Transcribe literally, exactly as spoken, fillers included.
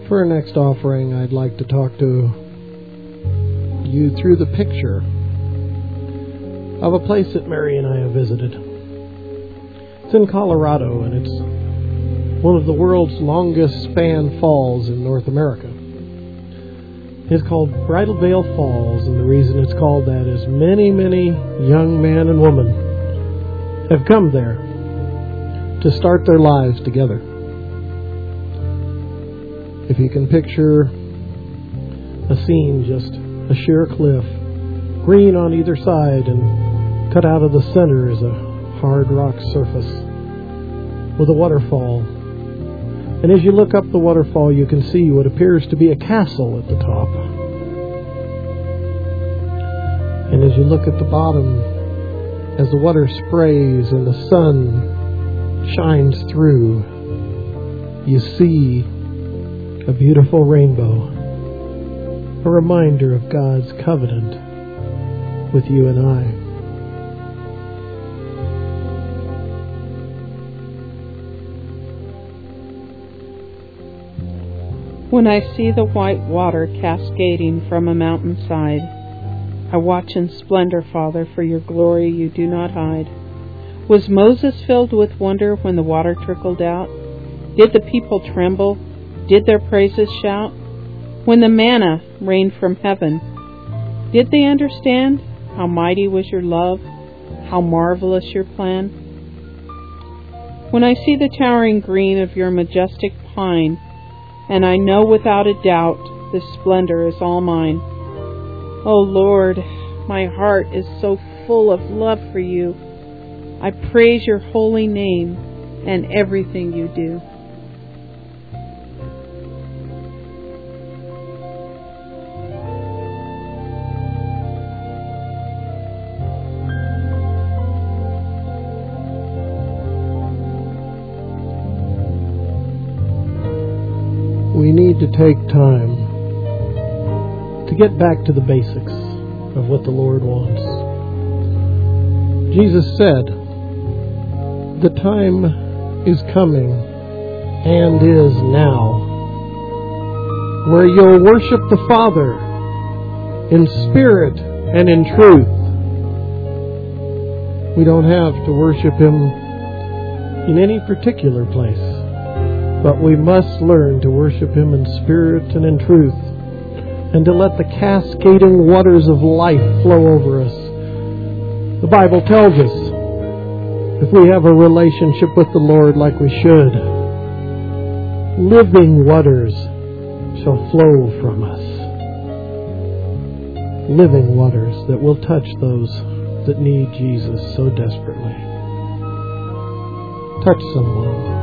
For our next offering, I'd like to talk to you through the picture of a place that Mary and I have visited. It's in Colorado, and it's one of the world's longest span falls in North America. It's called Bridal Veil Falls, and the reason it's called that is many, many young men and women have come there to start their lives together. If you can picture a scene, just a sheer cliff, green on either side, and cut out of the center is a hard rock surface with a waterfall. And as you look up the waterfall, you can see what appears to be a castle at the top. And as you look at the bottom, as the water sprays and the sun shines through, you see a beautiful rainbow, a reminder of God's covenant with you and I. When I see the white water cascading from a mountainside, I watch in splendor, Father, for your glory you do not hide. Was Moses filled with wonder when the water trickled out? Did the people tremble? Did their praises shout? When the manna rained from heaven, did they understand how mighty was your love, how marvelous your plan? When I see the towering green of your majestic pine, and I know without a doubt this splendor is all mine. Oh Lord, my heart is so full of love for you. I praise your holy name and everything you do. We need to take time to get back to the basics of what the Lord wants. Jesus said, "The time is coming and is now, where you'll worship the Father in spirit and in truth." We don't have to worship Him in any particular place, but we must learn to worship Him in spirit and in truth, and to let the cascading waters of life flow over us. The Bible tells us, if we have a relationship with the Lord like we should, living waters shall flow from us. Living waters that will touch those that need Jesus so desperately. Touch someone.